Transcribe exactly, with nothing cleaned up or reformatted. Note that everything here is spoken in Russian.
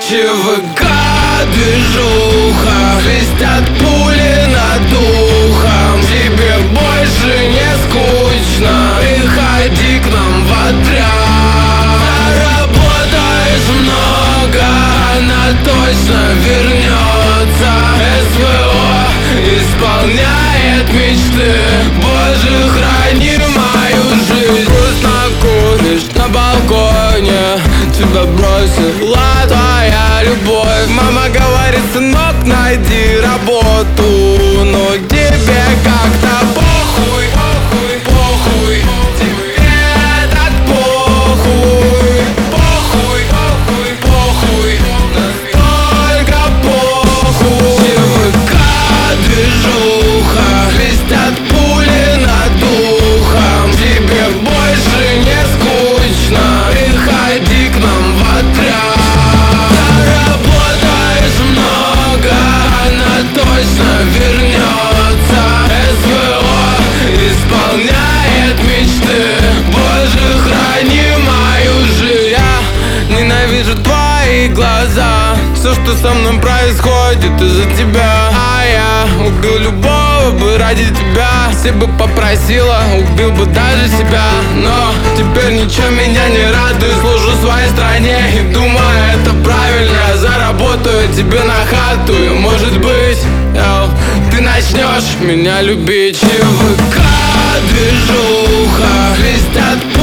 ЧВК движуха, свистят пули над духом. Тебе больше не скучно, приходи к нам в отряд. Заработаешь много, она точно вернется. СВО исполняет мечты, Боже, храни мою жизнь. Грустно куришь на балконе, тебя бросила твоя любовь. Мама говорит: сынок, найди работу, но тебе как-то похуй, похуй, похуй. Тебе так похуй, похуй, похуй, похуй. Настолько похуй. ЧВК движуха, свистят пули над духом. Тебе больше не скучно, приходи к нам в отряд. Заработаешь много, она точно вернется. СВО исполняет мечты, Боже, храни мою жизнь. Я ненавижу твои глаза, все, что со мной происходит из-за тебя. А я убил любого бы ради тебя. Все бы попросила, убил бы даже себя. Но теперь ничего меня не радует. Служу своей стране и думаю, это правильно. Я заработаю тебе на хату, и может быть, йоу, ты начнешь меня любить. ЧВК движуха, свистят